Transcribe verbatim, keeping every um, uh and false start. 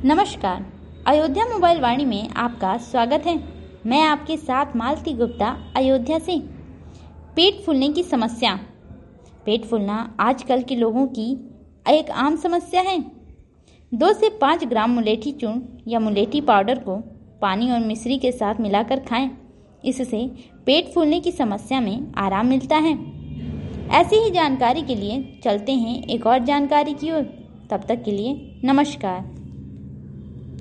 नमस्कार। अयोध्या मोबाइल वाणी में आपका स्वागत है। मैं आपके साथ मालती गुप्ता अयोध्या से। पेट फूलने की समस्या। पेट फूलना आजकल के लोगों की एक आम समस्या है। दो से पाँच ग्राम मुलेठी चूर्ण या मुलेठी पाउडर को पानी और मिश्री के साथ मिलाकर खाएं। इससे पेट फूलने की समस्या में आराम मिलता है। ऐसी ही जानकारी के लिए चलते हैं एक और जानकारी की ओर। तब तक के लिए नमस्कार।